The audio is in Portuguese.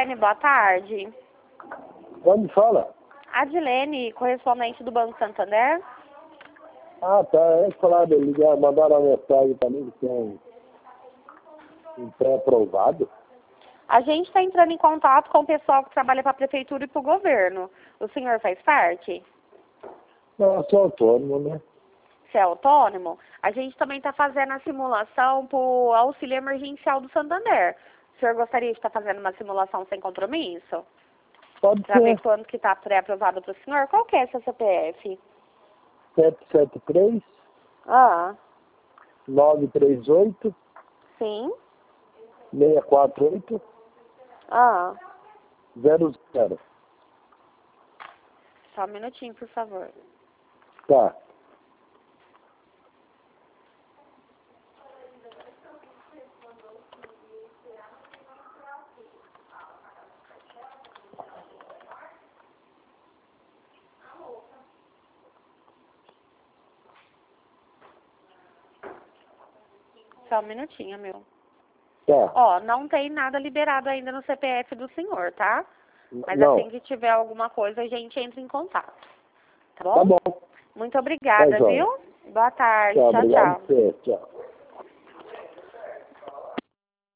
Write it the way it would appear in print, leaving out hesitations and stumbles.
Adilene, boa tarde. Onde fala? Adilene, correspondente do Banco Santander. Ah, tá. É claro, ligar, mandaram uma mensagem para mim que tem um pré-aprovado. A gente está entrando em contato com o pessoal que trabalha para a prefeitura e para o governo. O senhor faz parte? Não, eu sou autônomo, né? Você é autônomo? A gente também está fazendo a simulação para o auxílio emergencial do Santander. O senhor gostaria de estar fazendo uma simulação sem compromisso? Pode Para ver ser. quando que está pré-aprovado para o senhor? Qual que é seu CPF? 773 Ah, 938 sim. 648 Ah, 00. só um minutinho, por favor. Tá. Só um minutinho, meu. Tá. Ó, não tem nada liberado ainda no CPF do senhor, tá? Mas Não. assim que tiver alguma coisa, a gente entra em contato. Tá bom? Tá bom. Muito Tá, obrigada, joia. viu? Boa tarde. Tchau, Tchau, obrigado tchau. por você. Tchau.